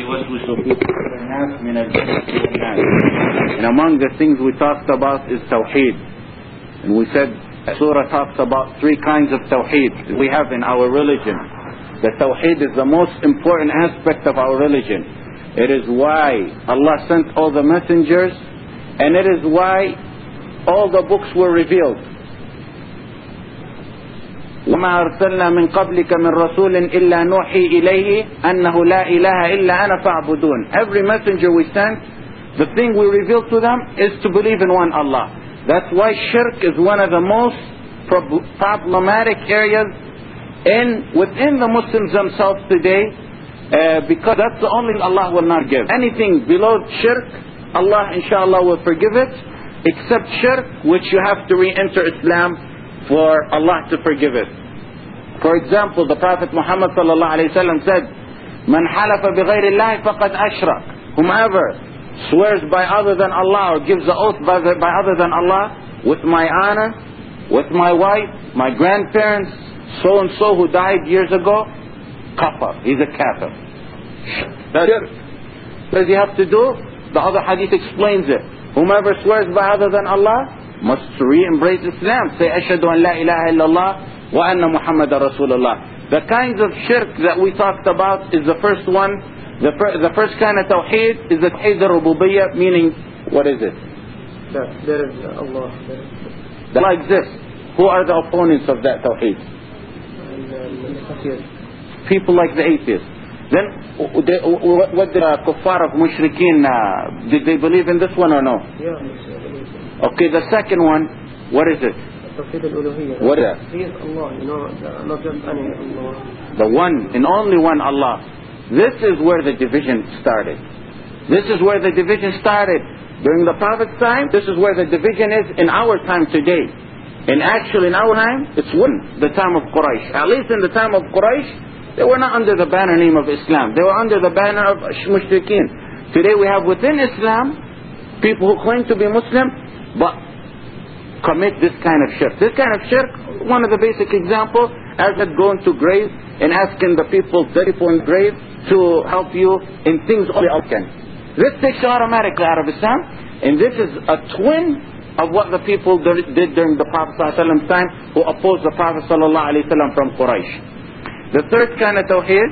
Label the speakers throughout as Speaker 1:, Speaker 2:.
Speaker 1: يوسوس في صدور الناس من الجنة والناس. And among the things we talked about is Tawheed. And we said Surah talks about three kinds of Tawheed we have in our religion. The Tawheed is the most important aspect of our religion. It is why Allah sent all the messengers, and it is why all the books were revealed. وَمَا أَرْسَلْنَا مِنْ قَبْلِكَ مِنْ رَسُولٍ إِلَّا نُوحِي إِلَيْهِ أَنَّهُ لَا إِلَهَ إِلَّا أَنَا فَاعْبُدُونَ. Every messenger we sent, the thing we revealed to them is to believe in one Allah. That's why shirk is one of the most problematic areas within the Muslims themselves today, because that's the only thing Allah will not give. Anything below shirk, Allah inshallah will forgive it, except shirk, which you have to re-enter Islam for Allah to forgive it. For example, the Prophet Muhammad sallallahu alaihi wasallam said, "Man halafa bighayri Allah faqad ashrak." Whomever swears by other than Allah or gives the oath by other than Allah, with my honor, with my wife, my grandparents, so and so who died years ago, kafar. He's a kafir. That's it. What does he have to do? The other hadith explains it. Whomever swears by other than Allah must re-embrace Islam. Say, Ashhadu an la ilaha illallah wa anna Muhammadan Rasulullah. The kinds of shirk that we talked about is the first one. The first kind of tawheed is the tawheed al-rububiyyah, meaning, what is it?
Speaker 2: There is Allah.
Speaker 1: Allah exists. Who are the opponents of that tawheed? People like the atheists. Then, what the kuffar of mushrikeen, did they believe in this one or no?
Speaker 2: Yeah.
Speaker 1: Okay, the second one, what is it? What is that?
Speaker 2: He is Allah, not just any Allah.
Speaker 1: The one and only one Allah. This is where the division started. This is where the division started. During the Prophet's time, this is where the division is in our time today. And actually in our time, it's one, the time of Quraysh. At least in the time of Quraysh, they were not under the banner name of Islam. They were under the banner of mushrikeen. Today we have within Islam, people who claim to be Muslim, but commit this kind of shirk. This kind of shirk, one of the basic examples, as that going to grave and asking the people in the grave to help you in things only Allah can. This takes you automatically out of Islam, and this is a twin of what the people did during the Prophet ﷺ's time, who opposed the Prophet ﷺ from Quraysh. The third kind of tawheed,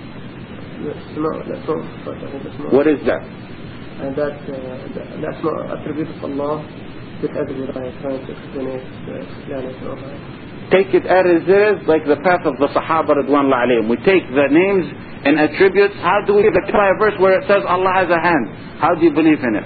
Speaker 1: what is that?
Speaker 2: And that's not attribute of Allah. Trying to explain it.
Speaker 1: Take it as it is, like the path of the Sahaba Ridwanullah alayhim. We take the names and attributes. How do we apply a verse where it says Allah has a hand? How do you believe in it?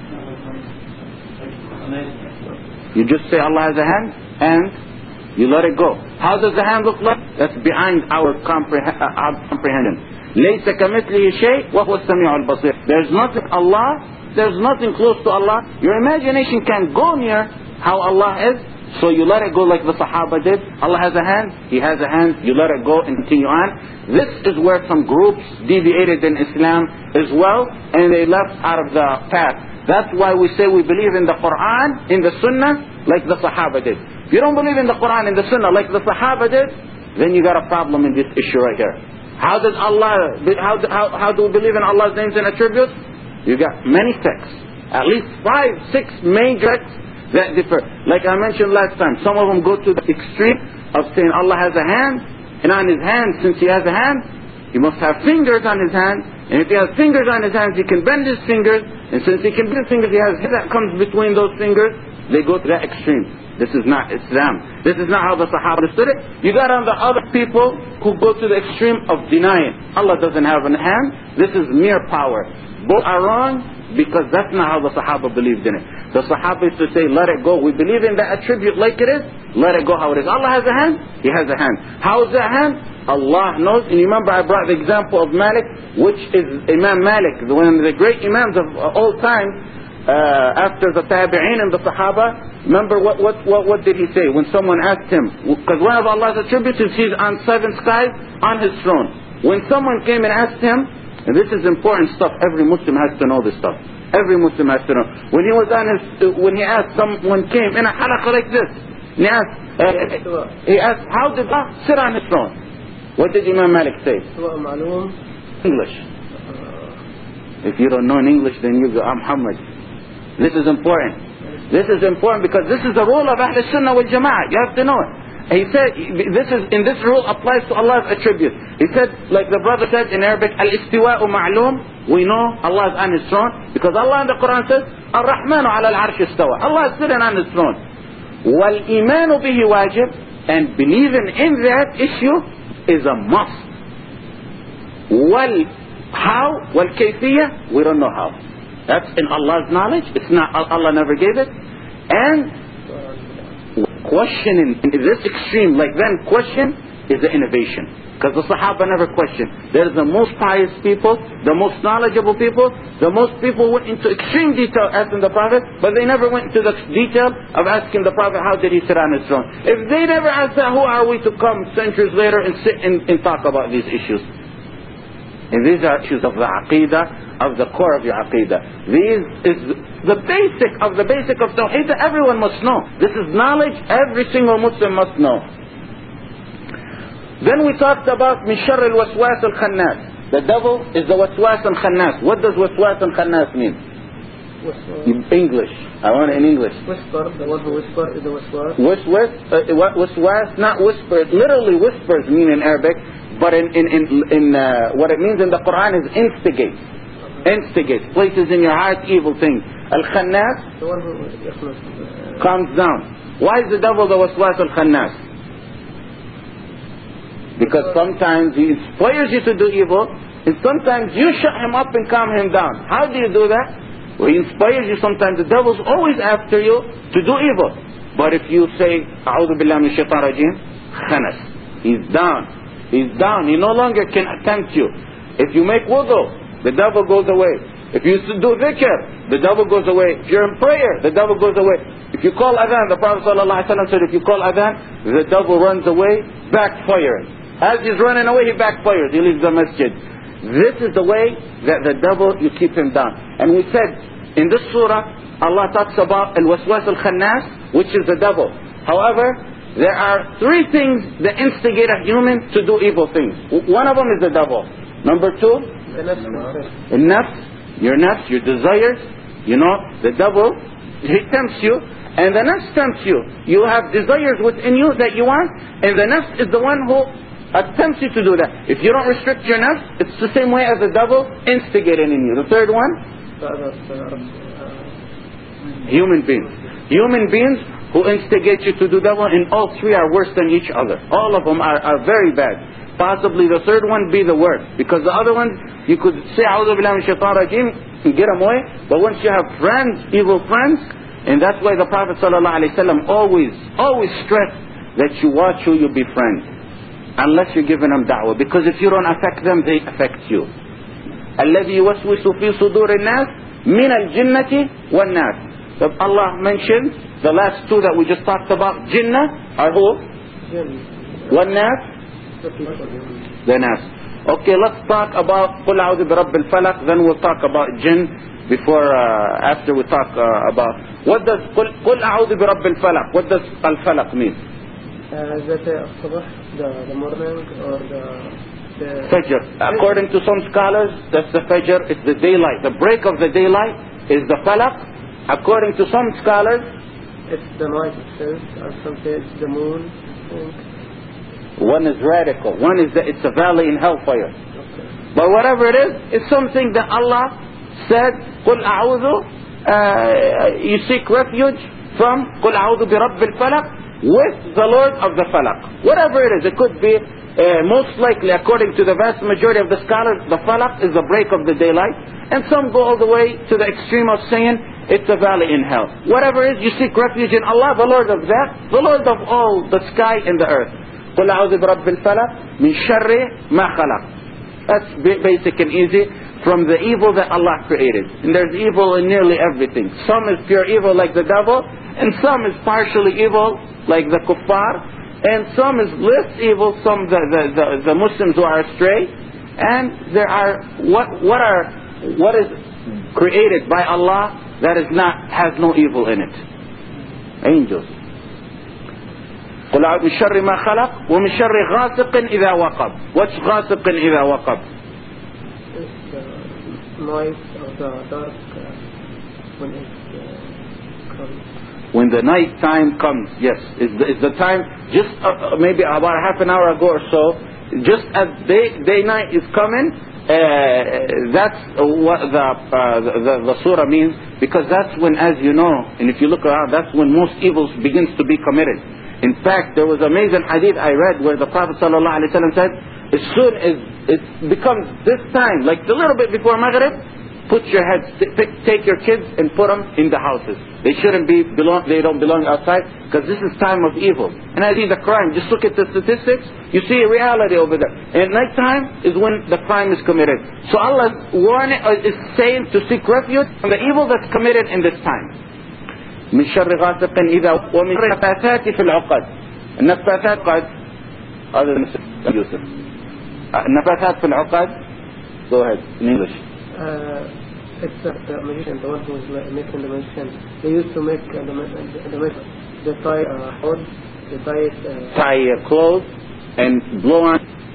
Speaker 1: You just say Allah has a hand and you let it go. How does the hand look like? That's behind our comprehension. لَيْسَ كَمِثْلِهِ شَيْءٍ وَهُوَ السَّمِيعُ الْبَصِيرُ. There's nothing there's nothing close to Allah. Your imagination can't go near how Allah is. So you let it go like the Sahaba did. Allah has a hand, He has a hand. You let it go and continue on. This is where some groups deviated in Islam as well, and they left out of the path. That's why we say we believe in the Quran, in the Sunnah, like the Sahaba did. If you don't believe in the Quran and the Sunnah like the Sahaba did, then you got a problem in this issue right here. How do we believe in Allah's names and attributes? You got many sects, at least 5, 6 main sects that differ. Like I mentioned last time, some of them go to the extreme of saying Allah has a hand, and on His hand, since He has a hand, He must have fingers on His hand, and if He has fingers on His hands, He can bend His fingers, and since He can bend His fingers, He has hair that comes between those fingers. They go to that extreme. This is not Islam. This is not how the Sahaba understood it. You got on the other people who go to the extreme of denying Allah doesn't have a hand. This is mere power. Both are wrong, because that's not how the Sahaba believed in it. The Sahaba used to say, let it go. We believe in that attribute like it is. Let it go how it is. Allah has a hand. He has a hand. How is that hand? Allah knows. And you remember I brought the example of Malik, which is Imam Malik, one of the great Imams of all time, after the Tabi'een and the Sahaba. Remember what did he say when someone asked him? Because one of Allah's attributes is He's on 7 skies on His throne. When someone came and asked Him, and this is important stuff, every Muslim has to know this stuff. Every Muslim has to know. When he asked, someone came in a halaqah like this, and he asked, how did Allah sit on His throne? What did Imam Malik say?
Speaker 2: English.
Speaker 1: If you don't know in English, then you go, I'm Muhammad. This is important. This is important because this is the rule of Ahl Sunnah wal Jama'ah. You have to know it. He said, this rule applies to Allah's attributes. He said, like the brother said in Arabic, Al-istiwa'u ma'loom. We know Allah is on His throne because Allah in the Quran says, Ar-Rahmanu ala al-arsh istawa. Allah is sitting on His throne. Wal-imanu bihi wajib. And believing in that issue is a must. How? Wal-kayfiyah? We don't know how. That's in Allah's knowledge. It's not, Allah never gave it. And questioning in this extreme, like then question is the innovation. Because the Sahaba never questioned. They're the most pious people, the most knowledgeable people, the most people went into extreme detail asking the Prophet, but they never went into the detail of asking the Prophet how did he sit on his throne. If they never asked that, who are we to come centuries later and sit and talk about these issues? And these are issues of the Aqidah, of the core of your Aqidah. These is the basic of Tawheed that everyone must know. This is knowledge every single Muslim must know. Then we talked about min sharr al-waswas al-khannas. The devil is the waswas al-khannas. What does waswas al-khannas mean? In English. I want it in English.
Speaker 2: Whisper, the one who whispers is the waswas.
Speaker 1: Waswas, not whisper. Literally whispers mean in Arabic. But in what it means in the Quran is instigate. Instigate. Places in your heart evil things. Al-Khannas,
Speaker 2: the one who
Speaker 1: calms down. Why is the devil the waswas al-Khannas? Because sometimes he inspires you to do evil, and sometimes you shut him up and calm him down. How do you do that? Well, he inspires you sometimes. The devil's always after you to do evil. But if you say, A'udhu billahi min shaitan rajim, khanas. He's down. He's down. He no longer can tempt you. If you make wudu, the devil goes away. If you do dhikr, the devil goes away. If you're in prayer, the devil goes away. If you call adhan, the Prophet ﷺ said, if you call adhan, the devil runs away, backfiring. As he's running away, he backfires. He leaves the masjid. This is the way that the devil, you keep him down. And we said, in this surah, Allah talks about al-waswas al-khannas, which is the devil. However, there are three things that instigate a human to do evil things. One of them is the devil. Number two, the nafs, your nafs, your desires. You know, the devil, he tempts you. And the nafs tempts you. You have desires within you that you want. And the nafs is the one who attempts you to do that. If you don't restrict your nafs, it's the same way as the devil instigating in you. The third one? Human beings. Human beings who instigate you to do devil, and all three are worse than each other. All of them are very bad. Possibly the third one be the worst. Because the other ones, you could say, A'udhu billahi min shaitan rajim, and get them away. But once you have friends, evil friends, and that's why the Prophet ﷺ always stressed that you watch who you befriend. Unless you're giving them da'wah. Because if you don't affect them, they affect you. الَّذِي يُوَسْوِسُ فِي صُدُورِ النَّاسِ مِنَ الْجِنَّةِ وَالنَّاسِ. So Allah mentioned the last two that we just talked about. Jinnah are who? وَالنَّاسِ? The nas. Okay, let's talk about قُلْ أَعُوذُ بِرَبِّ الْفَلَقِ. Then we'll talk about jinn after we talk about what does قُلْ أَعُوذُ بِرَبِّ الْفَلَقِ. What does al-falaq mean?
Speaker 2: The morning or the
Speaker 1: Fajr. According to some scholars, that's the Fajr. It's the daylight. The break of the daylight is the falaq. According to some scholars,
Speaker 2: it's the night itself, and some say it's the moon.
Speaker 1: One is radical. One is that it's a valley in hellfire.
Speaker 2: Okay.
Speaker 1: But whatever it is, it's something that Allah said, قُلْ أَعُوذُ, you seek refuge from قُلْ أَعُوذُ بِرَبِّ الْفَلَقِ, with the Lord of the Falaq. Whatever it is, it could be, most likely, according to the vast majority of the scholars, the Falaq is the break of the daylight. And some go all the way to the extreme of saying, it's a valley in hell. Whatever it is, you seek refuge in Allah, the Lord of that, the Lord of all, the sky and the earth. قُلْ أَعُوذُ بِرَبِّ الْفَلَقِ مِنْ شَرِّ مَا خَلَقَ. That's basic and easy. From the evil that Allah created. And there's evil in nearly everything. Some is pure evil like the devil, and some is partially evil like the kuffar, and some is less evil, some the Muslims who are astray. And there are what is created by Allah that has no evil in it. Angels. قُلْ أَعُوذُ مِنْ شَرِّ مَا خَلَقَ وَمِنْ شَرِّ غَاسِقٍ إِذَا وَقَبَ. What's غَاسِقٍ إِذَا وَقَبَ?
Speaker 2: noise of the dark when it comes.
Speaker 1: When the night time comes, yes, it's the time. Just maybe about half an hour ago or so, just as day night is coming. That's what the surah means, because that's when, as you know, and if you look around, that's when most evils begins to be committed. In fact, there was an amazing hadith I read where the Prophet ﷺ said, as soon as it becomes this time, like a little bit before Maghrib, put your heads, take your kids and put them in the houses. They shouldn't they don't belong outside, because this is time of evil. And I see the crime, just look at the statistics, you see a reality over there. And night time is when the crime is committed. So Allah is saying to seek refuge from the evil that's committed in this time. من شر غاسق إذا ومن شر النفاثات في العقد. النفاثات قد هذا يوسف. النفاثات في العقد. Go ahead in English.
Speaker 2: It's the magician, the one who is making the magician. They used to make the tie hold, the
Speaker 1: tie clothes and blow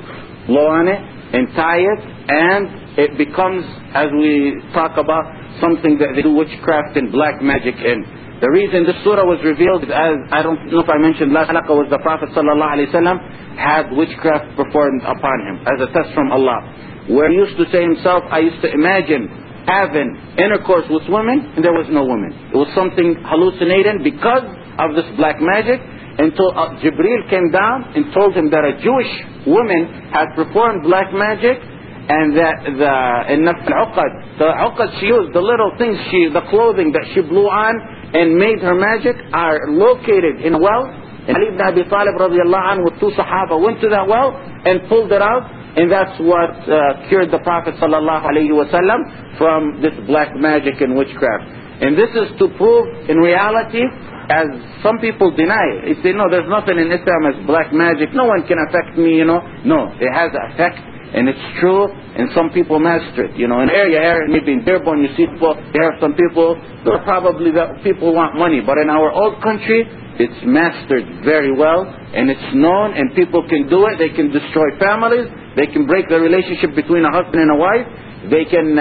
Speaker 1: on it and tie it, and it becomes, as we talk about, something that they do witchcraft and black magic in. The reason this surah was revealed is, as I don't know if I mentioned last halaqah, was the Prophet ﷺ had witchcraft performed upon him as a test from Allah. Where he used to say himself, I used to imagine having intercourse with women, and there was no woman. It was something hallucinating because of this black magic, until Jibreel came down and told him that a Jewish woman had performed black magic, and that the uqad she used, the little things, the clothing that she blew on and made her magic, are located in a well. And Ali ibn Abi Talib radiallahu anhu with two Sahaba went to that well and pulled it out. And that's what cured the Prophet sallallahu alaihi wasallam from this black magic and witchcraft. And this is to prove, in reality, as some people deny it. They say, no, there's nothing in Islam as black magic. No one can affect me, No, it has an effect, and it's true, and some people master it. In area, maybe in Dearborn, you see people, there are some people, probably that people want money. But in our old country, it's mastered very well, and it's known, and people can do it. They can destroy families. They can break the relationship between a husband and a wife. They can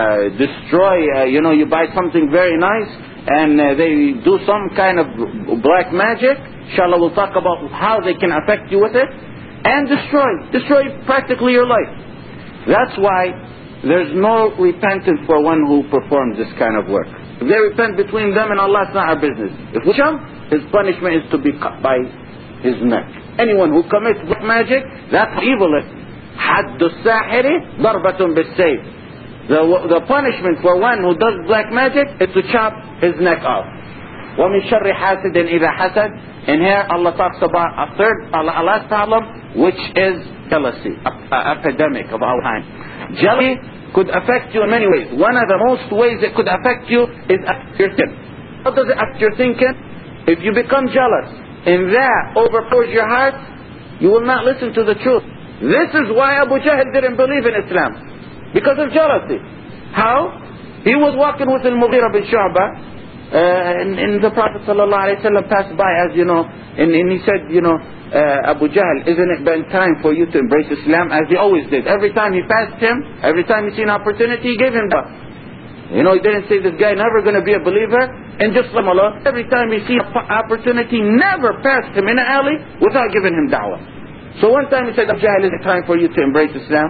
Speaker 1: destroy, you buy something very nice and they do some kind of black magic. Inshallah, we'll talk about how they can affect you with it. And destroy practically your life. That's why there's no repentance for one who performs this kind of work. If they repent between them and Allah, it's not our business. If we jump, his punishment is to be cut by his neck. Anyone who commits black magic, that's evil. حد الساحر ضربة بالسيف. The punishment for one who does black magic is to chop his neck off. ومن شر حاسد إذا حسد. And here Allah talks about a last problem, which is jealousy, an epidemic of our time. Jealousy could affect you in many ways. One of the most ways it could affect you is affect your thinking. How does it affect your thinking? If you become jealous and that overpours your heart, you will not listen to the truth. This is why Abu Jahl didn't believe in Islam, because of jealousy. How? He was walking with Al-Mughira bin Shu'bah, and the Prophet ﷺ passed by, as you know, and he said, Abu Jahl, isn't it been time for you to embrace Islam? As he always did. Every time he passed him, every time he seen an opportunity, he gave him da'wah. He didn't say this guy never going to be a believer, and just let him alone. Every time he seen an opportunity, never passed him in an alley without giving him da'wah. So one time he said, Abu Jahl, is it time for you to embrace Islam?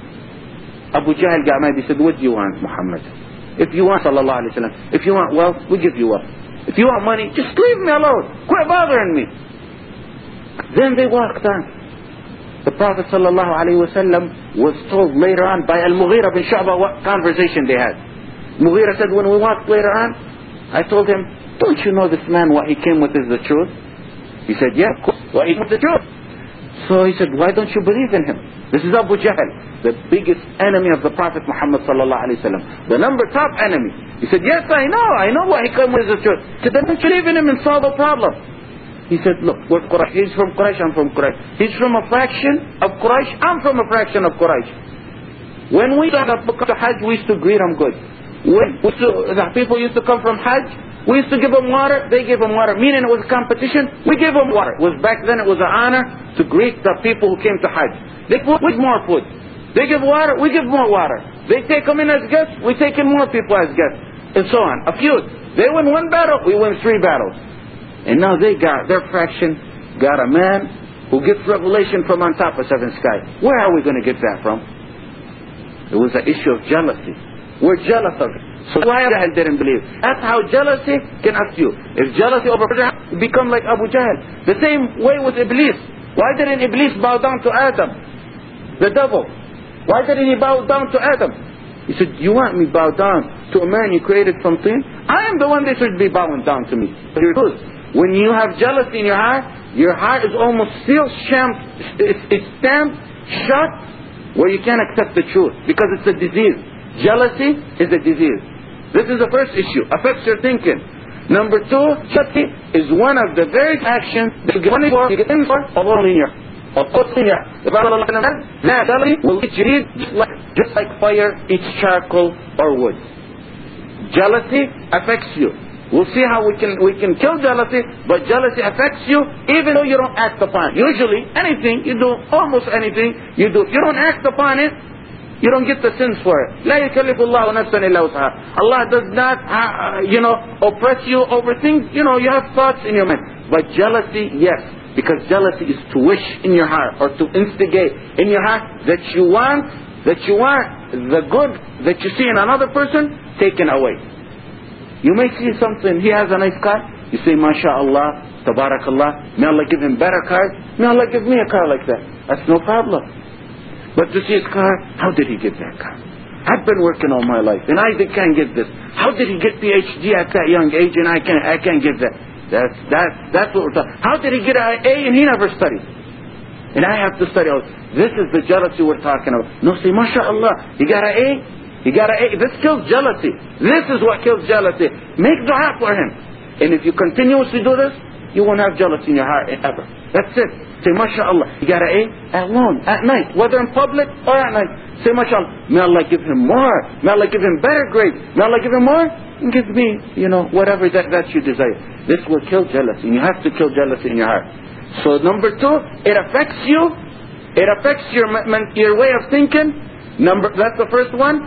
Speaker 1: Abu Jahl got mad. He said, what do you want, Muhammad? If you want, sallallahu alayhi wa sallam, if you want wealth, we give you wealth. If you want money, just leave me alone. Quit bothering me. Then they walked on. The Prophet sallallahu alayhi wa sallam was told later on by Al-Mughira bin Shu'bah what conversation they had. Mughira said, when we walked later on, I told him, don't you know this man, what he came with is the truth? He said, yeah, of course, what he came with the truth. So he said, why don't you believe in him? This is Abu Jahl, the biggest enemy of the Prophet Muhammad sallallahu alaihi wasallam, the top enemy. He said, yes, I know what he came with is the truth. He said, then don't you believe in him and solve the problem? He said, look, we're Quraysh. He's from Quraysh, I'm from Quraysh. He's from a fraction of Quraysh, I'm from a fraction of Quraysh. When we got to Hajj, we used to greet him good. The people used to come from Hajj, we used to give them water, they gave them water. Meaning it was a competition, we gave them water. Back then it was an honor to greet the people who came to Hajj. They put with more food. They give water, we give more water. They take them in as guests, we take in more people as guests. And so on. A feud. They win one battle, we win 3 battles. And now their faction got a man who gets revelation from on top of 7th sky. Where are we going to get that from? It was an issue of jealousy. We're jealous of it. So why Jahl didn't believe? That's how jealousy can affect you. If jealousy over Jahl, you become like Abu Jahl. The same way with Iblis. Why didn't Iblis bow down to Adam, the devil? Why didn't he bow down to Adam? He said, you want me bow down to a man you created from tin? I am the one that should be bowing down to me. But when you have jealousy in your heart is almost sealed, it's stamped shut, where you can't accept the truth, because it's a disease. Jealousy is a disease. This is the first issue. Affects your thinking. Number 2, jealousy is one of the very actions that you get in for, the Bible that jealousy will eat you just like fire eats charcoal or wood. Jealousy affects you. We'll see how we can kill jealousy, but jealousy affects you even though you don't act upon it. Usually, anything you do, almost anything you do, if you don't act upon it, you don't get the sins for it. لا يكلف الله نفسا إلا وسعها. Allah does not, oppress you over things. You have thoughts in your mind. But jealousy, yes. Because jealousy is to wish in your heart, or to instigate in your heart that you want the good that you see in another person taken away. You may see something, he has a nice car, you say, MashaAllah, Tabarakallah, may Allah give him better car, may Allah give me a car like that. That's no problem. But to see his car, how did he get that car? I've been working all my life, and I can't get this. How did he get PhD at that young age, and I can't get that? That's what we're talking. How did he get an A and he never studied? And I have to study. This is the jealousy we're talking about. No, say, MashaAllah, he got an A. He got an A. This kills jealousy. This is what kills jealousy. Make dua for him. And if you continuously do this, you won't have jealousy in your heart ever. That's it. Say, MashaAllah, he got an A alone, at night, whether in public or at night. Say, MashaAllah, may Allah give him more. May Allah give him better grades. May Allah give him more. And give me, whatever that you desire. This will kill jealousy. You have to kill jealousy in your heart. So number 2, it affects you. It affects your way of thinking. That's the first one.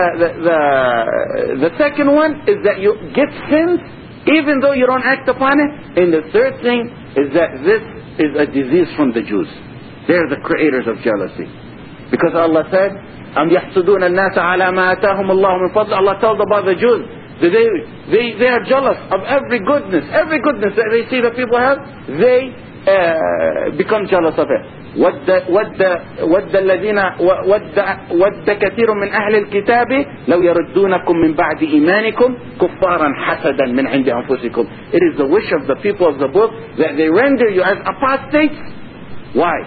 Speaker 1: The second one is that you get sins even though you don't act upon it. And the third thing is that this is a disease from the Jews. They're the creators of jealousy. Because Allah said, أَمْ يَحْسُدُونَ النَّاسَ عَلَى مَا آتَاهُمُ اللَّهُ مِنْ فَضْلِ. Allah told about the Jews. They are jealous of every goodness that they see the people have. They become jealous of it. ود كثير من أهل الكتاب لو يردونكم من بعد إيمانكم كفارا حسدا من عند أنفسكم. It is the wish of the people of the book that they render you as apostates. Why?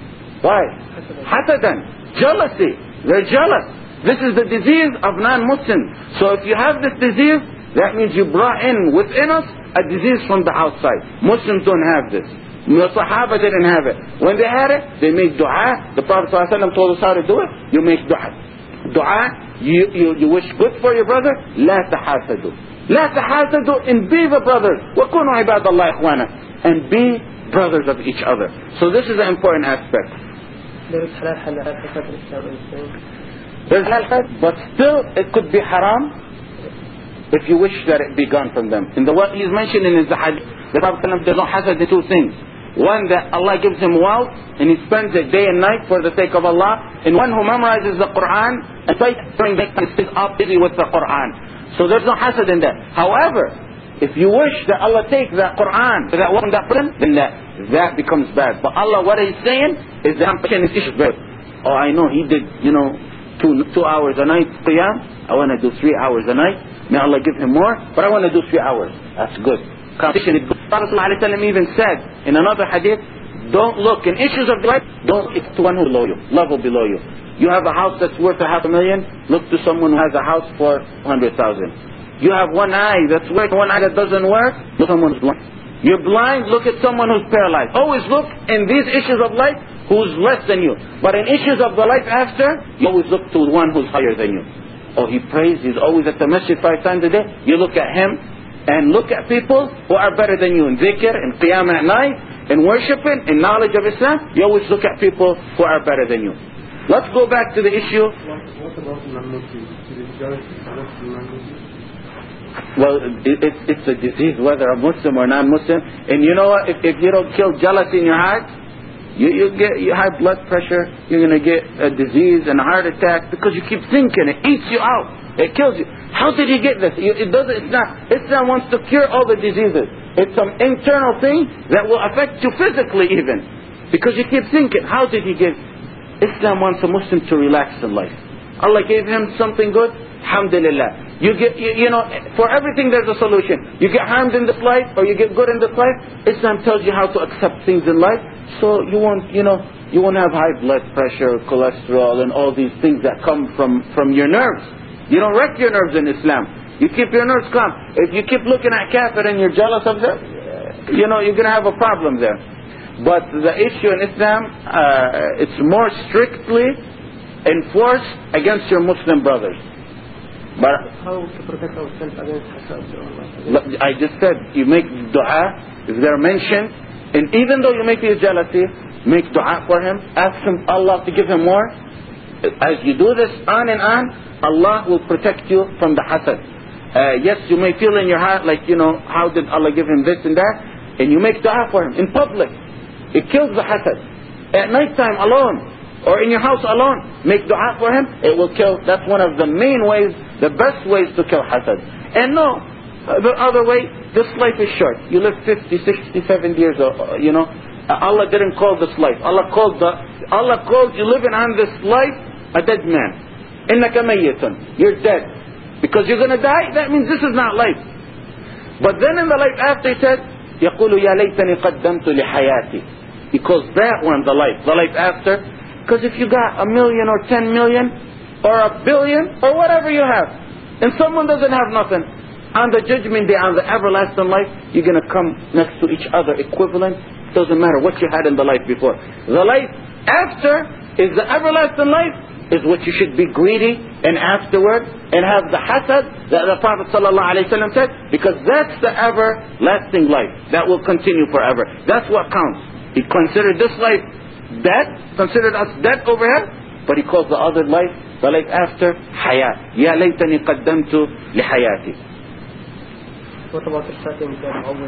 Speaker 1: حسدا. Jealousy. They're jealous. This is the disease of non-Muslims. So if you have this disease, that means you brought in within us a disease from the outside. Muslims don't have this. The Sahaba didn't have it. When they had it, they made dua. The Prophet ﷺ told us how to do it. You make dua. Dua, you wish good for your brother. لا تحاسدوا. لا تحاسدوا, and be the brothers. وَكُونُوا عِبَادَ اللَّهِ إِخْوَانًا. And be brothers of each other. So this is an important aspect.
Speaker 2: There is halal.
Speaker 1: There's halal, but still it could be haram if you wish that it be gone from them. And what he's mentioning is the hadith. The Prophet ﷺ does not hasad the 2 things. One, that Allah gives him wealth and he spends it day and night for the sake of Allah. And one who memorizes the Quran and during that time is up busy with the Quran. So there's no hasad in that. However, if you wish that Allah take that Quran, that person, then that becomes bad. But Allah, what He's saying is that is good. Oh, I know he did, 2 hours a night qiyam. I want to do 3 hours a night. May Allah give him more, but I want to do 3 hours. That's good. Competition is good. Prophet ﷺ even said in another hadith, don't look in issues of life, don't look to one who's below you, level below you. You have a house that's worth $500,000, look to someone who has a house for $100,000. You have one eye that's worth one eye that doesn't work, look at someone who's blind. You're blind, look at someone who's paralyzed. Always look in these issues of life who's less than you. But in issues of the life after, you always look to one who's higher than you. Oh, he prays, he's always at the masjid 5 times a day. You look at him and look at people who are better than you in dhikr, in qiyam at night, in worshiping, in knowledge of Islam. You always look at people who are better than you. Let's go back to the issue.
Speaker 3: What about non-Muslims? Is it jealousy correct in non-Muslims?
Speaker 1: Well, it's a disease, whether a Muslim or non-Muslim. And you know what? If you don't kill jealousy in your heart, you get high blood pressure. You're going to get a disease and a heart attack because you keep thinking. It eats you out. It kills you. How did he get this? It doesn't. It's not. Islam wants to cure all the diseases. It's an internal thing that will affect you physically even, because you keep thinking, how did he get? Islam wants a Muslim to relax in life. Allah gave him something good. Alhamdulillah. You know, for everything there's a solution. You get harmed in this life or you get good in this life, Islam tells you how to accept things in life, so you won't have high blood pressure, cholesterol, and all these things that come from your nerves. You don't wreck your nerves in Islam. You keep your nerves calm. If you keep looking at kafir and you're jealous of them, you're going to have a problem there. But the issue in Islam, it's more strictly enforced against your Muslim brothers. But
Speaker 2: how to protect ourselves against hasad?
Speaker 1: I just said, you make dua if they're mentioned, and even though you make his jealousy, make dua for him, ask him, Allah to give him more. As you do this on and on, Allah will protect you from the hasad. Yes, you may feel in your heart like, how did Allah give him this and that, and you make dua for him in public. It kills the hasad. At night time alone, or in your house alone, make dua for him, it will kill. That's one of the main ways, the best ways to kill hasad. And no, the other way, this life is short. You live 50, 60, 70 years, Allah didn't call this life. Allah called you living on this life a dead man. إِنَّكَ مَيِّتٌ. You're dead. Because you're going to die, that means this is not life. But then in the life after, he said, يَقُولُ يَا لَيْتَنِي قَدَّمْتُ لِحَيَاتِي. He calls that one the life after. Because if you got 1 million or 10 million or 1 billion or whatever you have, and someone doesn't have nothing, on the judgment day, on the everlasting life, you're going to come next to each other equivalent. Doesn't matter what you had in the life before. The life after is the everlasting life, is what you should be greedy and afterward and have the hasad that the Prophet ﷺ said, because that's the everlasting life that will continue forever. That's what counts. He considered this life dead, considered us dead over here, but he calls the other life, the life after, hayat. Ya laytani qaddamtu li hayati.
Speaker 2: What about the second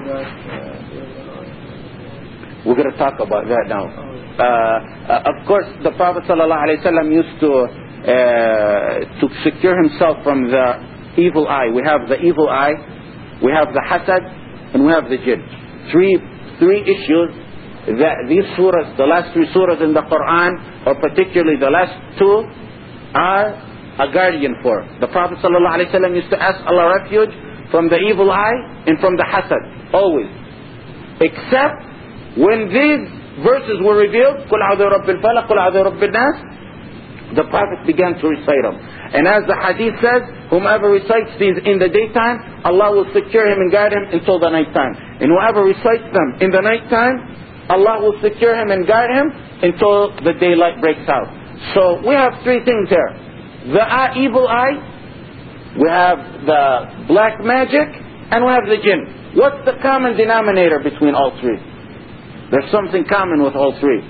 Speaker 1: We're going to talk about that now. Of course, the Prophet ﷺ used to secure himself from the evil eye. We have the evil eye, we have the hasad, and we have the jinn. Three issues that these surahs, the last 3 surahs in the Quran, or particularly the last 2, are a guardian for. The Prophet ﷺ used to ask Allah refuge from the evil eye and from the hasad, always. Except when these verses were revealed, قُلْ عَوْذُ رَبِّ الْفَلَقِ قُلْ عَوْذُ رَبِّ النَّاسِ, the Prophet began to recite them. And as the hadith says, whomever recites these in the daytime, Allah will secure him and guide him until the night time. And whoever recites them in the night time, Allah will secure him and guide him until the daylight breaks out. So we have 3 things here. The evil eye, we have the black magic, and we have the jinn. What's the common denominator between all 3? There's something common with all 3.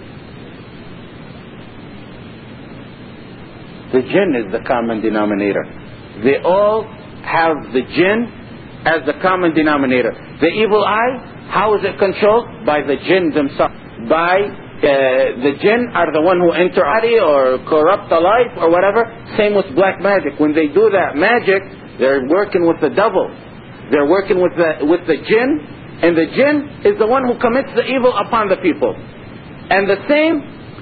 Speaker 1: The jinn is the common denominator. They all have the jinn as the common denominator. The evil eye, how is it controlled? By the jinn themselves. The jinn are the one who enter body or corrupt the life or whatever. Same with black magic. When they do that magic, they're working with the devil. They're working with the jinn, and the jinn is the one who commits the evil upon the people. And the same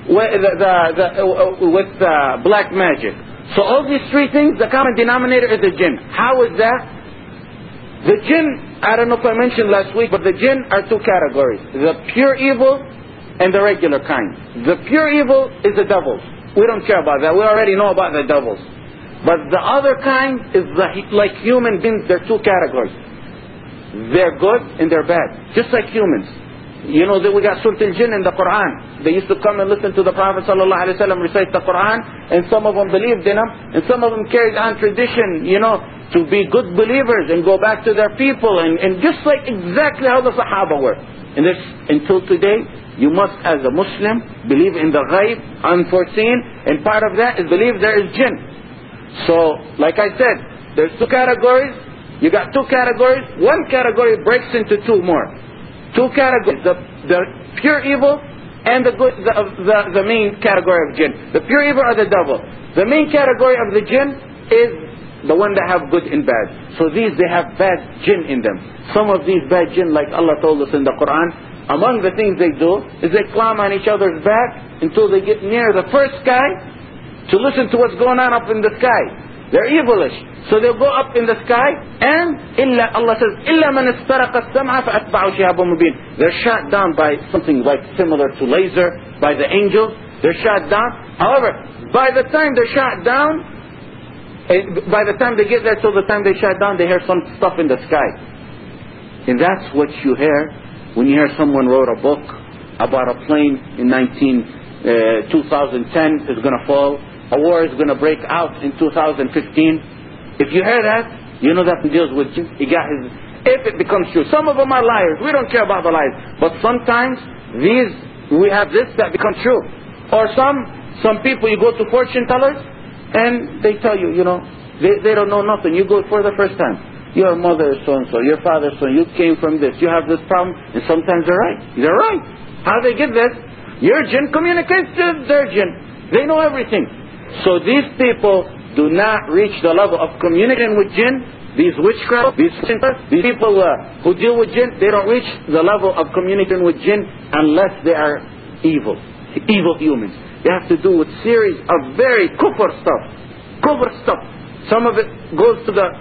Speaker 1: with black magic. So all these 3 things, the common denominator is the jinn. How is that? The jinn, I don't know if I mentioned last week, but the jinn are 2 categories. The pure evil and the regular kind. The pure evil is the devils. We don't care about that. We already know about the devils. But the other kind is like human beings. There are 2 categories. They're good and they're bad. Just like humans. You know that we got Surah Al-Jinn in the Quran. They used to come and listen to the Prophet ﷺ recite the Quran, and some of them believed in him, and some of them carried on tradition, to be good believers and go back to their people, and just like exactly how the Sahaba were. until today, you must, as a Muslim, believe in the ghaib, unforeseen, and part of that is believe there is jinn. So, like I said, there's two categories. You got two categories. One category breaks into two more. Two categories: the pure evil and the good, the main category of jinn. The pure evil are the devil. The main category of the jinn is the one that have good and bad. So these, they have bad jinn in them. Some of these bad jinn, like Allah told us in the Quran, among the things they do is they climb on each other's back until they get near the first sky to listen to what's going on up in the sky. They're evilish. So they'll go up in the sky and Allah says, إِلَّا مَنِ اسْتَرَقَ السَّمْعَ فَأَتْبَعُ شِهَابٌ مُبِينٌ. They're shot down by something like similar to laser, by the angels. They're shot down. However, by the time they're shot down, by the time they get there till the time they shut down, they hear some stuff in the sky. And that's what you hear when you hear someone wrote a book about a plane in 2010 is going to fall. A war is going to break out in 2015. If you hear that, you know that he deals with jinn. He got his. If it becomes true, some of them are liars. We don't care about the lies. But sometimes we have this that becomes true. Or some people, you go to fortune tellers, and they tell you, they don't know nothing. You go for the first time. Your mother is so-and-so, your father is so, you came from this, you have this problem, and sometimes they're right. They're right. How do they get this? Your jinn communicates to their jinn. They know everything. So these people do not reach the level of communicating with jinn. These witchcraft, these people who deal with jinn, they don't reach the level of communicating with jinn unless they are evil humans. They have to do with series of very kufr stuff. Some of it goes to the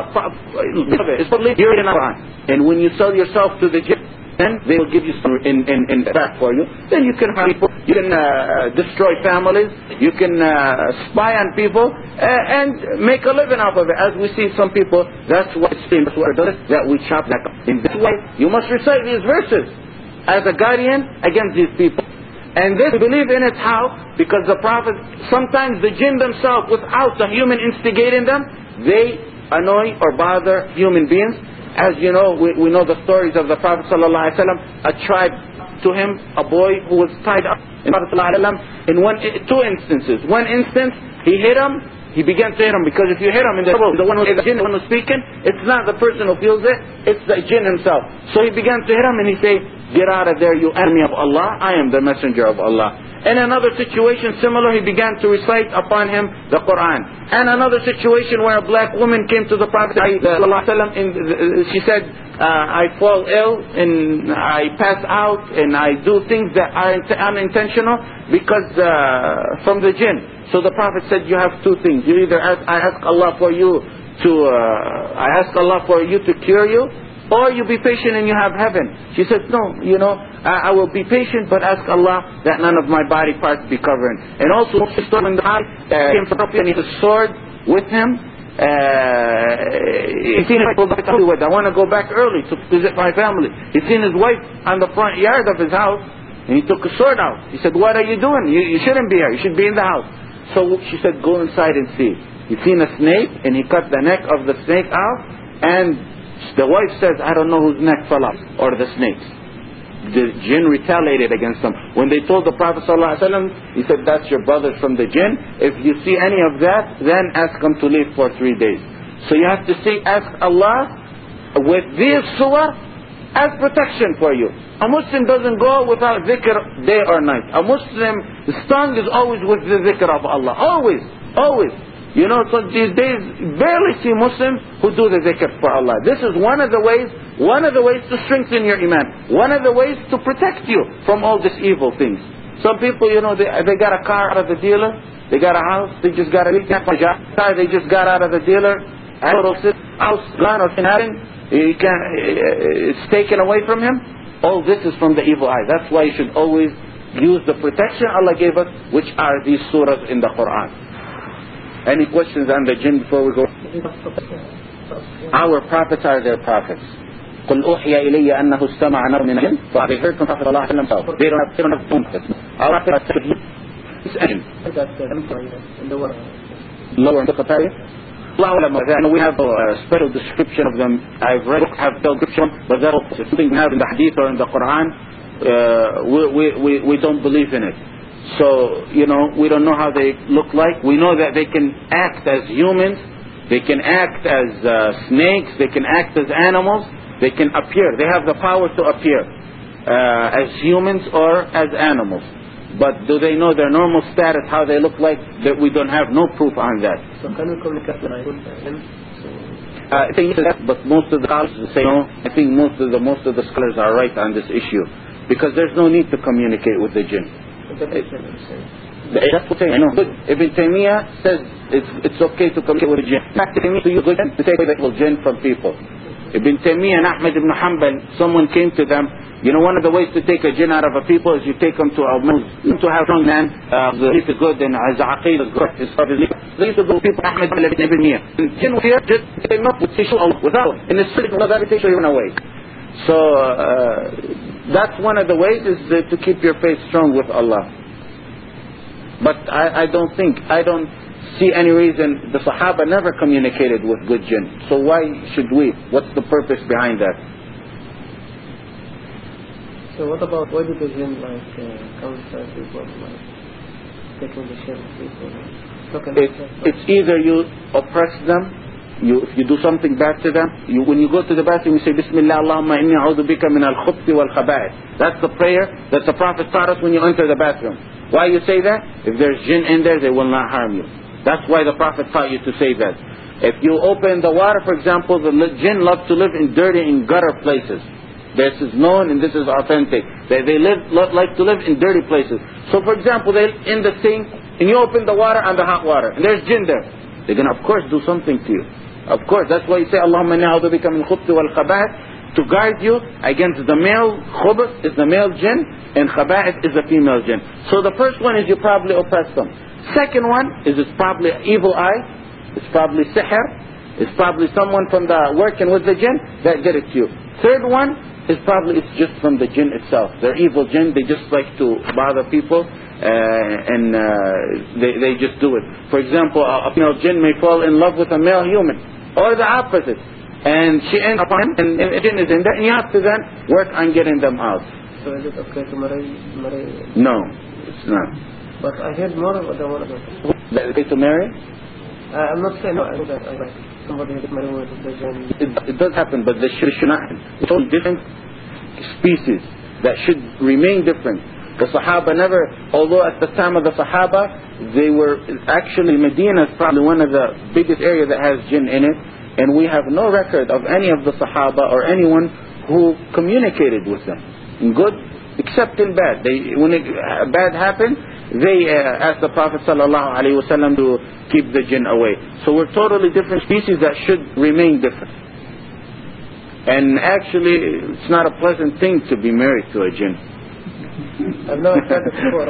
Speaker 1: it's probably here in Quran. And when you sell yourself to the jinn, then they will give you some in back for you. Then you can harm people, you can destroy families, you can spy on people and make a living off of it. As we see some people, that's what it seems that we chop that up. In this way, you must recite these verses as a guardian against these people. And this, believe in it, how? Because the Prophet, sometimes the jinn themselves, without the human instigating them, they annoy or bother human beings. As you know, we know the stories of the Prophet ﷺ. A tribe to him, a boy who was tied up. In Prophet ﷺ, in two instances. One instance, he hit him. He began to hit him, because if you hit him in the one who's the jinn, the one who's speaking, it's not the person who feels it, it's the jinn himself. So he began to hit him and he said, "Get out of there, you enemy of Allah. I am the messenger of Allah." In another situation similar, he began to recite upon him the Quran. And another situation where a black woman came to the Prophet ﷺ, and she said, "I fall ill and I pass out and I do things that are unintentional because from the jinn." So the Prophet said, "You have two things. You either I ask Allah for you to cure you, or you be patient and you have heaven." She said, "No, I will be patient, but ask Allah that none of my body parts be covering." And also, when the Prophet came from and he had a sword with him, he seen his wife, "I want to go back early to visit my family." He seen his wife on the front yard of his house, and he took a sword out. He said, "What are you doing? You shouldn't be here. You should be in the house." So she said, "Go inside and see." He seen a snake, and he cut the neck of the snake out, and the wife says, "I don't know whose neck fell off, or the snake's." The jinn retaliated against them. When they told the Prophet ﷺ, he said, "That's your brothers from the jinn. If you see any of that, then ask them to leave for 3 days." So you have to ask Allah with these surah as protection for you. A Muslim doesn't go without dhikr day or night. A Muslim's tongue is always with the dhikr of Allah. Always. So these days, barely see Muslims who do the dhikr for Allah. This is one of the ways to strengthen your iman. One of the ways to protect you from all these evil things. Some people, they got a car out of the dealer. They got a house. They just got They just got out of the dealer. House gone or something. It's taken away from him. All this is from the evil eye. That's why you should always use the protection Allah gave us, which are these surahs in the Quran. Any questions on the jinn before we go? Our prophets are their prophets. قل أوحي إلي أنه استمع نفر من الجن فأبي heard from Prophet Allah. They don't have prophets. Our prophets are lower in the we have a special description of them. I've read books have special description, but that's something we have in the Hadith or in the Quran. We don't believe in it. So, we don't know how they look like. We know that they can act as humans. They can act as snakes. They can act as animals. They can appear. They have the power to appear as humans or as animals. But do they know their normal status, how they look like? That we don't have no proof on that.
Speaker 2: So can we communicate with him?
Speaker 1: I think that, but most of the scholars say no. I think most of the scholars are right on this issue, because there's no need to communicate with the jinn. That's what I know. Ibn Taymiyyah says it's okay to communicate with the jinn. Not to use the jinn to take the jinn from people. Ibn Taymiyyah and Ahmad ibn Hanbal, someone came to them. One of the ways to take a jinn out of a people is you take them to a Muslim, to have strong man, the belief is good and his aqeedah is good. They used to go to people, Ahmad ibn Taymiyyah. And jinn was here, just came up with without. And the spirit of everything went away. So that's one of the ways is to keep your faith strong with Allah. But I don't see any reason. The Sahaba never communicated with good jinn. So why should we? What's the purpose behind that?
Speaker 2: So what about, why do the jinn counsel people, taking the shirk people?
Speaker 1: It's either you oppress them, if you do something bad to them, when you go to the bathroom, you say, Bismillah, Allahumma inni a'udhu bika min al-khubthi wal-khaba'ith. That's the prayer that the Prophet taught us when you enter the bathroom. Why you say that? If there's jinn in there, they will not harm you. That's why the Prophet taught you to say that. If you open the water, for example, the jinn love to live in dirty and gutter places. This is known and this is authentic. They like to live in dirty places. So for example, they're in the sink and you open the water and the hot water and there's jinn there. They're going to, of course, do something to you. Of course, that's why you say, Allahumma inni a'udhu bika min khubthi wal khaba'ith, to guard you against the male. Khubuth is the male jinn and khaba'ith is the female jinn. So the first one is you probably oppress them. Second one is it's probably evil eye. It's probably sihr. It's probably someone from the working with the jinn that did it to you. Third one is probably it's just from the jinn itself. They're evil jinn. They just like to bother people. They just do it. For example, a female jinn may fall in love with a male human, or the opposite, and she ends up on him, and a jinn is in there, and you have to then work on getting them out.
Speaker 2: So is it okay to marry?
Speaker 1: No, it's not.
Speaker 2: But I heard more about the one of them.
Speaker 1: Is it okay to marry?
Speaker 2: I'm not saying no. I know that somebody gets married with the jinn.
Speaker 1: It does happen, but should not happen. It's all different species that should remain different. The Sahaba never, although at the time of the Sahaba, they were actually, Medina is probably one of the biggest areas that has jinn in it, and we have no record of any of the Sahaba or anyone who communicated with them in good, except in bad. When bad happened, they asked the Prophet ﷺ to keep the jinn away. So we're totally different species that should remain different. And actually, it's not a pleasant thing to be married to a jinn.
Speaker 2: I've never said it before.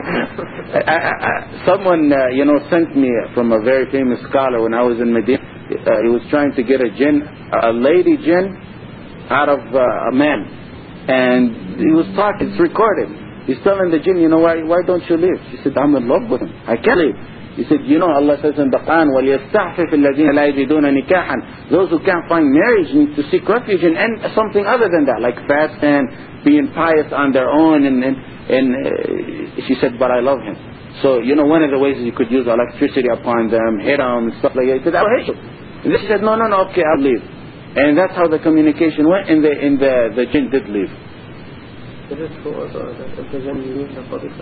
Speaker 1: Someone, sent me from a very famous scholar when I was in Medina. He was trying to get a lady jinn, out of a man. And he was talking, it's recorded. He's telling the jinn, why don't you leave? She said, I'm in love with him. I can't leave. He said, Allah says in the Quran, وَلْيَسْتَعْفِفِ الَّذِينَ لَا يَجِدُونَ نِكَاحًا. Those who can't find marriage need to seek refuge in something other than that, like fast and being pious on their own. And she said, but I love him. So, one of the ways is you could use electricity upon them, hit them, and stuff like that. He said, I'll hit you. And she said, no, okay, I'll leave. And that's how the communication went, and the jinn did leave.
Speaker 2: Is it true also that if the jinn leaves the body,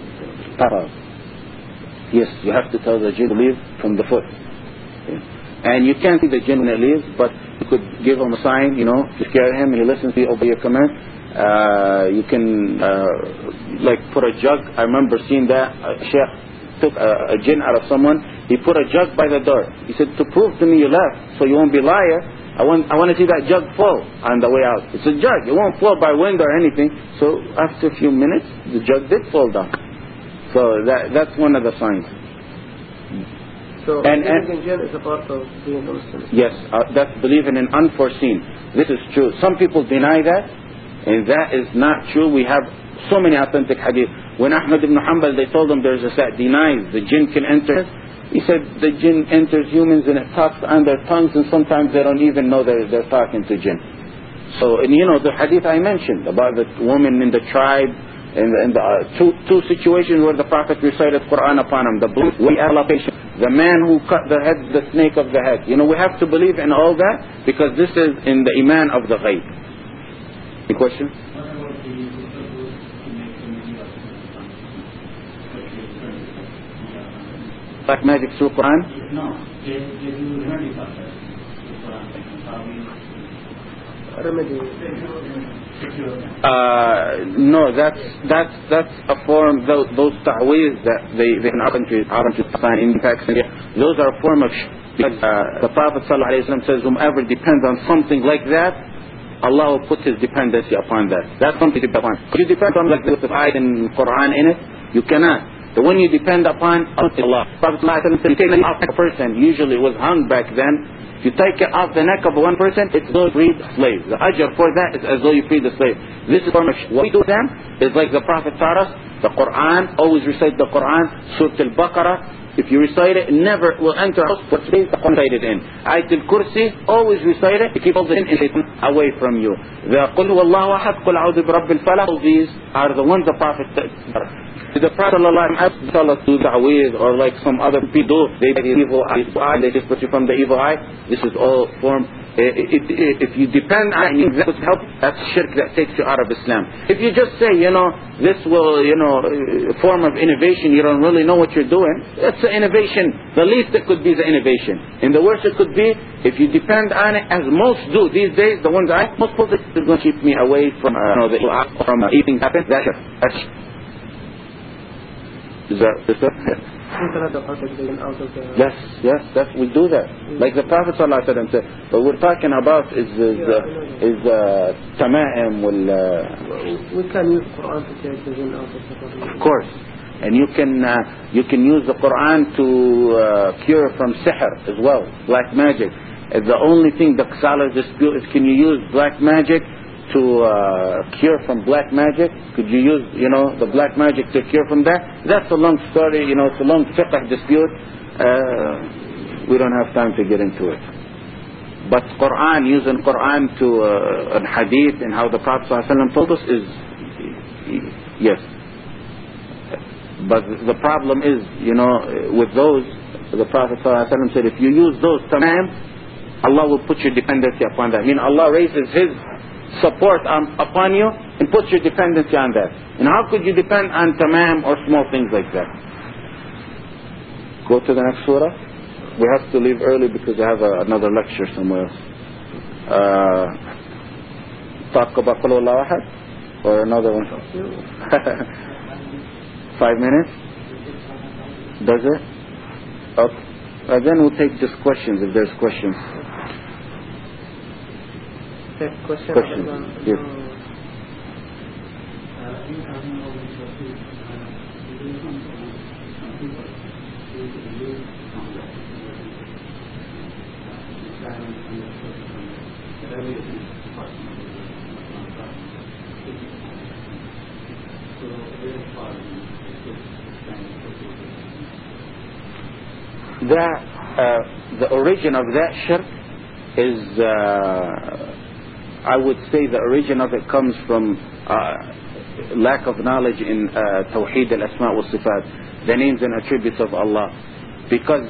Speaker 1: yes, you have to tell the jinn to leave from the foot. Yeah. And you can't see the jinn when it leaves, but you could give him a sign, to scare him, and he listens to you, obey your command. You can, put a jug. I remember seeing that. Sheikh took a jinn out of someone. He put a jug by the door. He said, to prove to me you left, so you won't be liar, I want to see that jug fall on the way out. It's a jug. It won't fall by wind or anything. So after a few minutes, the jug did fall down. So that's one of the signs.
Speaker 2: So believing in jinn is a part of being a Muslim.
Speaker 1: Yes, that's believing in unforeseen. This is true. Some people deny that, and that is not true. We have so many authentic hadith. When Ahmad ibn Hanbal, they told him there's a set denies the jinn can enter, He said the jinn enters humans and it talks on their tongues, and sometimes they don't even know they're talking to jinn. So, and the hadith I mentioned about the woman in the tribe, and the two situations where the Prophet recited Quran upon him, the man who cut the head, the snake of the head. We have to believe in all that, because this is in the iman of the ghaib. Any question? Black magic through Quran?
Speaker 4: No, they do remedy for that.
Speaker 2: Remedy.
Speaker 1: No, that's a form. Those ta'weez that they in our country in Pakistan, those are a form of because the Prophet ﷺ says, whomever depends on something like that, Allah will put his dependency upon that. That's something to depend upon. If you depend on like this ayat in Quran in it, you cannot. The one you depend upon Allah. Prophet ﷺ said, you take it off a person. Usually it was hung back then. If you take it off the neck of one person, it's though you freed a slave. The ajr for that is as though you freed the slave. This is what we do then is like the Prophet taught us. The Quran, always recite the Quran. Surah Al-Baqarah, if you recite it, never will enter a house for 3 days recited in. Ayat al-Kursi, always recite it. You keep all the shaitan away from you. The Qul huwallahu ahad, Qul a'udhu bi rabbil falaq. All these are the ones the Prophet the Prophet ﷺ tell us to ta'weez, or like some other people, they the evil eye, they just put you from the evil eye. This is all form. If you depend on examples help, that's shirk that takes you out of Islam. If you just say, this will, form of innovation, you don't really know what you're doing, that's an innovation. The least it could be is an innovation. And the worst it could be, if you depend on it, as most do these days, the ones most people are going to keep me away from eating happen. That's Is that Yes, we do that. Like the Prophet ﷺ said. What we're talking about is tama'im.
Speaker 2: We can use Quran to take the jinn out of the body.
Speaker 1: Of course. And you can use the Quran to cure from sihr as well, black magic. The only thing the scholars dispute is, can you use black magic to cure from black magic? Could you use, the black magic to cure from that? That's a long story, it's a long fiqh dispute. We don't have time to get into it. But using Quran to an hadith and how the Prophet ﷺ told us is, yes. But the problem is, with those, the Prophet ﷺ said, if you use those tamam, Allah will put your dependency upon that. Allah raises His support upon you and puts your dependency on that. And how could you depend on tamam or small things like that? Go to the next surah. We have to leave early because I have another lecture somewhere else. Talk about Qul Huwallahu Ahad or another one? 5 minutes? Does it? Okay. Then we'll take just questions if there's questions. Questions? Yes. The origin of that shirk is, I would say the origin of it comes from lack of knowledge in Tawheed al-Asma' wa Sifat, the names and attributes of Allah. Because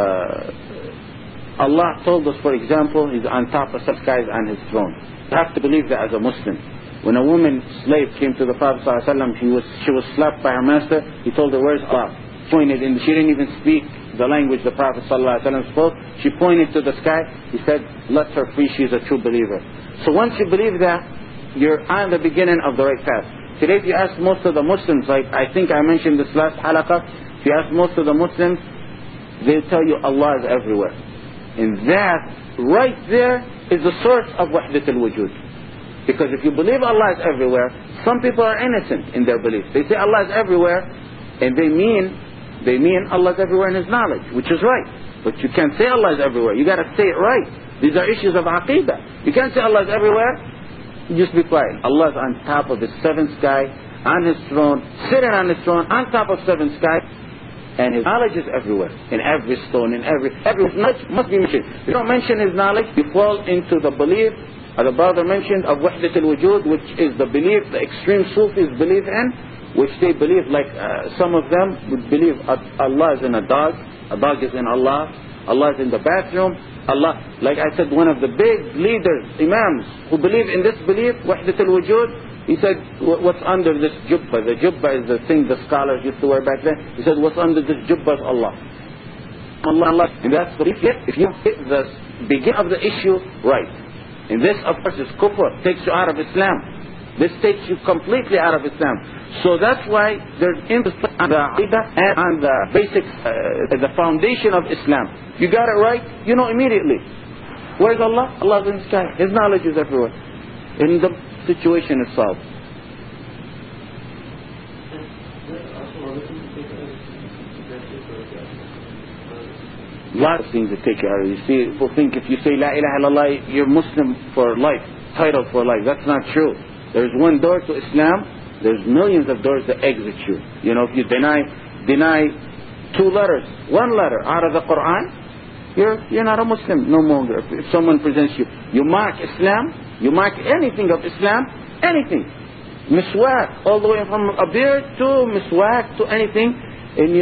Speaker 1: Allah told us, for example, He's on top of the skies on His throne. You have to believe that as a Muslim. When a woman slave came to the Prophet ﷺ, she was slapped by her master. He told her, where's Allah? Pointed, and she didn't even speak the language the Prophet ﷺ spoke. She pointed to the sky. He said, let her free, she's a true believer. So once you believe that, you're on the beginning of the right path. Today if you ask most of the Muslims, like I think I mentioned this last halaqah, if you ask most of the Muslims, they'll tell you Allah is everywhere. And that right there is the source of wahdat al-wujud. Because if you believe Allah is everywhere, some people are innocent in their belief. They say Allah is everywhere, and they mean Allah is everywhere in His knowledge, which is right. But you can't say Allah is everywhere. You got to say it right. These are issues of aqidah. You can't say Allah is everywhere. You just be quiet. Allah is on top of the seventh sky, on His throne, sitting on His throne, on top of seventh sky. And His knowledge is everywhere, in every stone, in every knowledge must be mentioned. If you don't mention His knowledge, you fall into the belief, as the brother mentioned, of Wahdat al-Wujud, which is the belief the extreme Sufis believe in, which they believe, like some of them would believe Allah is in a dog is in Allah, Allah is in the bathroom, Allah, like I said, one of the big leaders, imams, who believe in this belief, Wahdat al-Wujud, he said, what's under this jubba? The jubba is the thing the scholars used to wear back then. He said, what's under this jubba is Allah. Allah. And that's the belief. If you hit the beginning of the issue right. And this, of course, is kufr. Takes you out of Islam. This takes you completely out of Islam. So that's why there's emphasis on the aqidah and on the basics, the foundation of Islam. You got it right, you know immediately. Where's Allah? Allah's in the sky. His knowledge is everywhere. In the situation is solved. Lots of things to take care of. You see, people think if you say La ilaha illallah, you're Muslim for life, title for life. That's not true. There's one door to Islam. There's millions of doors that exit you. You know, if you deny 2 letters, 1 letter out of the Quran, you're not a Muslim no longer. If someone presents you mock Islam, you mock anything of Islam, anything. Miswak, all the way from a beard to miswak to anything, and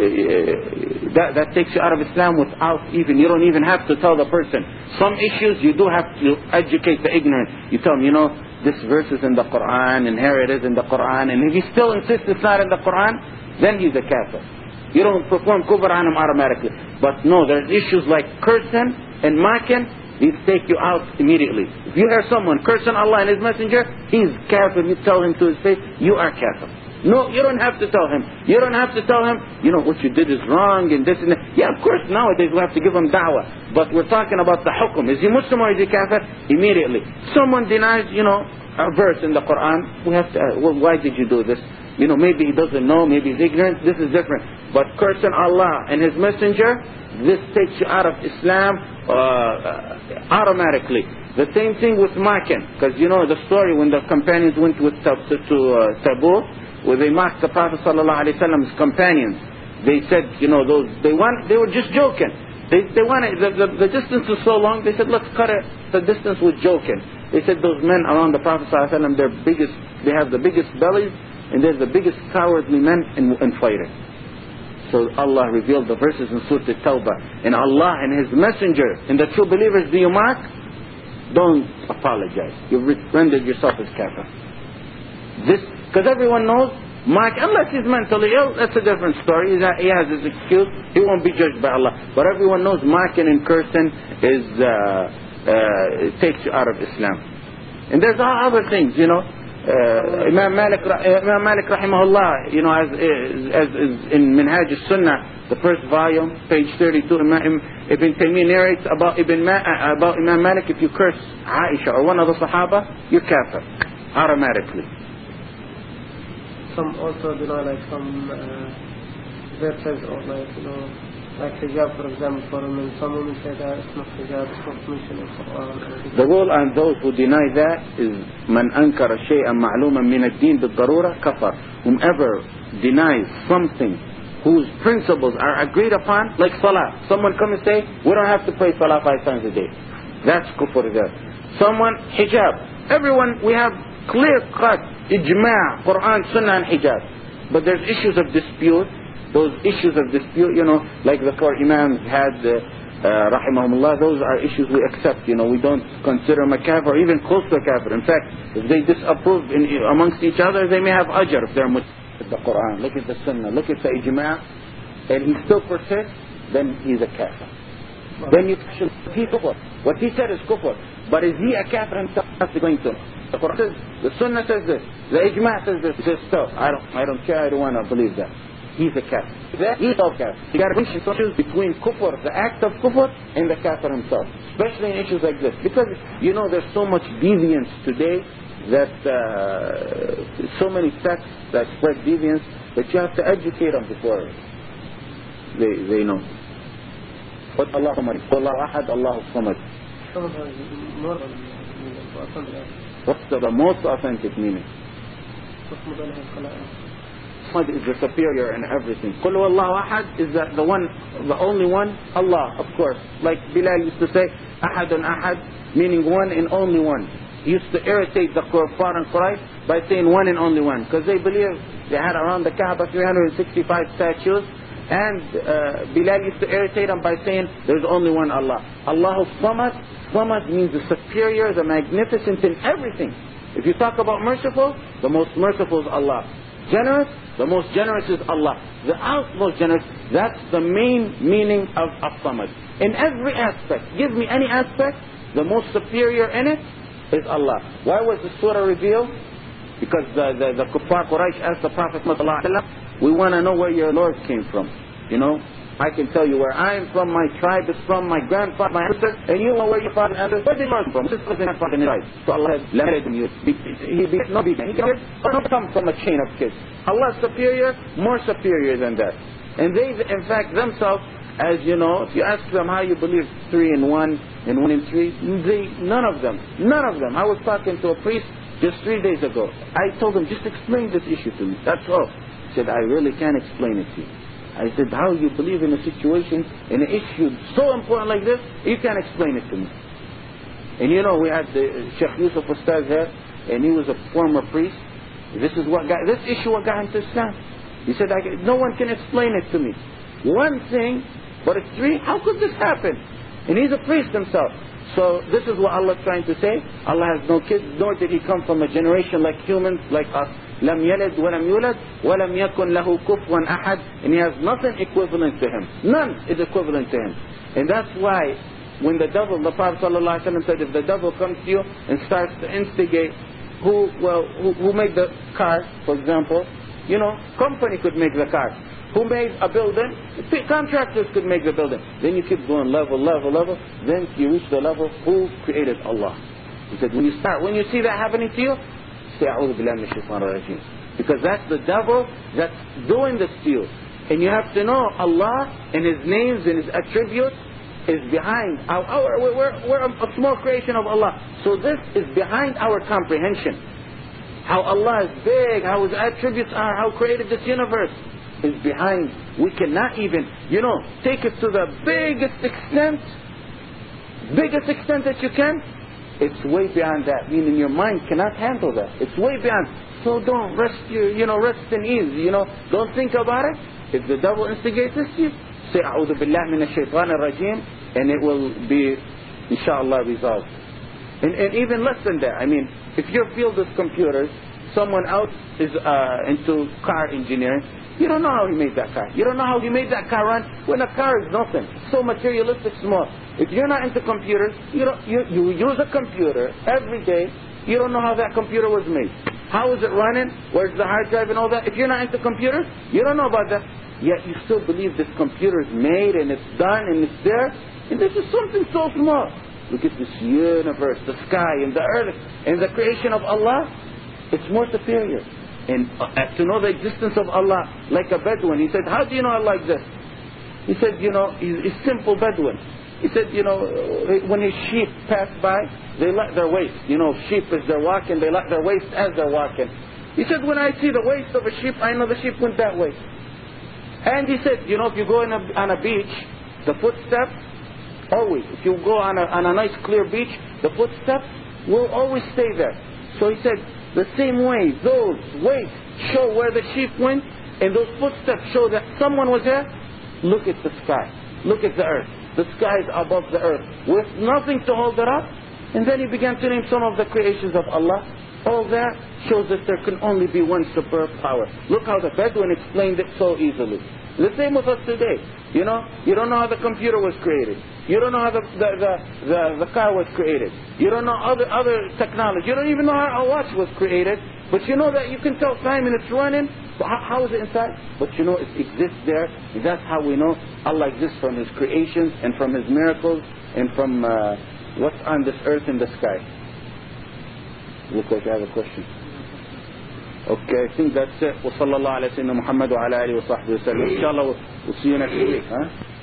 Speaker 1: that takes you out of Islam without even, you don't even have to tell the person. Some issues you do have to educate the ignorant. You tell them, this verse is in the Quran, and here it is in the Quran, and if he still insists it's not in the Quran, then he's a kafir. You don't perform kufr on him automatically. But no, there's issues like cursing and mocking. These take you out immediately. If you hear someone cursing Allah and His Messenger, he's kafir. You tell him to his face, you are kafir. No, you don't have to tell him. You don't have to tell him, what you did is wrong and this and that. Yeah, of course, nowadays we have to give him da'wah. But we're talking about the hukum. Is he Muslim or is he kafir? Immediately. Someone denies, a verse in the Quran. We have to ask, why did you do this? Maybe he doesn't know, maybe he's ignorant, this is different. But cursing Allah and His Messenger, this takes you out of Islam automatically. The same thing with mocking, because the story when the companions went to Tabuk, where they mocked the Prophet ﷺ's companions. They said, they were just joking. They wanted, the distance was so long, they said, let's cut it, the distance with joking. They said those men around the Prophet ﷺ, they have the biggest bellies, and they're the biggest cowardly men in fighting. So Allah revealed the verses in Surah At-Tawbah. And Allah and His Messenger and the true believers, do you mock? Don't apologize. You've rendered yourself as kafir. Because everyone knows, mock, unless he's mentally ill, that's a different story. He has his excuse. He won't be judged by Allah. But everyone knows mocking and cursing takes you out of Islam. And there's other things, Imam Malik rahimahullah, as in Minhaj al-Sunnah, the first volume, page 32, Ibn Taymiyyah narrates about Imam Malik, if you curse Aisha or one of the Sahaba, you're kafir, automatically.
Speaker 2: Some also, some verses or like hijab, for example, for women. Some women say that it's not hijab, it's not mentioned in Quran.
Speaker 1: The rule on those who deny that is man ankara shay'an ma'luman min ad-din bid-darura kafar. Whomever denies something whose principles are agreed upon, like salah. Someone come and say, we don't have to pray salah 5 times a day. That's kufr there. Someone, hijab. Everyone, we have clear-cut ijma', Quran, Sunnah and hijab. But there's issues of dispute. Those issues of dispute, like the 4 Imams had, rahimahumullah, those are issues we accept. We don't consider them a kafir or even close to a kafir. In fact, if they disapprove amongst each other, they may have ajr if they're Muslim. Look at the Quran, look at the Sunnah, look at the ijma', and he still persists, then he's a kafir. Then you question, what he said is kufr. But is he a kafir himself? That's going to. The Quran says, the Sunnah says this, the ijma' says this. He says, stop, I don't care, I don't want to believe that. He's a kafir. He's a kafir. You got to choose between kufr, the act of kufr, and the kafir himself. Especially in issues like this. Because, there's so much deviance today that so many sects that spread deviance that you have to educate them before they know. But Allahu Ahad, Allahu Samad. What's the most authentic meaning? Samad is the superior in everything. Qul huwallahu ahad is the one, the only one, Allah, of course. Like Bilal used to say, ahadun ahad, meaning one and only one. He used to irritate the Kuffar and Quraysh by saying one and only one, because they believe they had around the Kaaba 365 statues, and Bilal used to irritate them by saying there's only one Allah. Allahu Samad. Samad means the superior, the magnificent in everything. If you talk about merciful, the most merciful is Allah. Generous, the most generous is Allah. The utmost generous, that's the main meaning of Samad. In every aspect, give me any aspect, the most superior in it is Allah. Why was the surah revealed? Because the Kuffar Quraysh asked the Prophet ﷺ, we want to know where your Lord came from. You know, I can tell you where I'm from, my tribe is from, my grandfather, my ancestor, and you know where your father and where did Lord from? This is not fucking right. So Allah has led you. He don't come from a chain of kids. Allah is superior, more superior than that. And they, in fact, themselves, as you know, if you ask them how you believe 3 in 1 and 1 in 3, none of them. I was talking to a priest just 3 days ago. I told him, just explain this issue to me. That's all. He said, I really can't explain it to you. I said, how you believe in a situation, in an issue so important like this, you can't explain it to me. And you know, we had the Sheikh Yusuf Ustaz here, and he was a former priest. This issue what got him to Islam. He said, no one can explain it to me. One thing, but it's 3, how could this happen? And he's a priest himself. So this is what Allah is trying to say. Allah has no kids, nor did he come from a generation like humans, like us. لم يلد ولم يولد ولم يكن له كفوا أحد, and he has nothing equivalent to him. None is equivalent to him. And that's why when the devil, the Prophet ﷺ said, if the devil comes to you and starts to instigate, who made the car, for example, you know, company could make the car. Who made a building? Contractors could make the building. Then you keep going level. Then you reach the level, who created Allah? He said, when you see that happening to you, say, A'udhu billahi minash shaitanir rajeem. Because that's the devil that's doing this to you. And you have to know Allah and His names and His attributes is behind. We're a small creation of Allah. So this is behind our comprehension. How Allah is big, how His attributes are, how created this universe is behind. We cannot even, take it to the biggest extent that you can. It's way beyond that. Meaning your mind cannot handle that. It's way beyond. So don't rest in ease. Don't think about it. If the devil instigates this, say A'udhu billahi minash shaitanir rajeem, and it will be, inshallah, resolved. And even less than that. I mean, if your field is computers, someone else is into car engineering, you don't know how he made that car. You don't know how he made that car run when a car is nothing. So materialistic, small. If you're not into computers, you use a computer every day. You don't know how that computer was made. How is it running? Where's the hard drive and all that? If you're not into computers, you don't know about that. Yet you still believe this computer is made and it's done and it's there. And this is something so small. Look at this universe, the sky and the earth and the creation of Allah. It's more superior. And to know the existence of Allah, like a Bedouin, he said, how do you know Allah exists? He said, he's simple Bedouin. He said, when his sheep pass by, they let their waist. Sheep as they're walking, they let their waist as they're walking. He said, when I see the waist of a sheep, I know the sheep went that way. And he said, if you go on a beach, the footsteps, always, if you go on a nice clear beach, the footsteps will always stay there. So he said, the same way, those weights show where the sheep went, and those footsteps show that someone was there. Look at the sky. Look at the earth. The sky is above the earth, with nothing to hold it up. And then he began to name some of the creations of Allah. All that shows that there can only be one superb power. Look how the Bedouin explained it so easily. The same with us today. You don't know how the computer was created. You don't know how the car was created. You don't know other technology. You don't even know how a watch was created. But you know that you can tell time and it's running. But how is it inside? But it exists there. And that's how we know Allah exists, from His creations and from His miracles and from what's on this earth and the sky. Looks like I have a question. Okay, I think that's it. وصلى الله على سيدنا محمد وعلى آله وصحبه وسلم. Inshallah, we'll see you next week.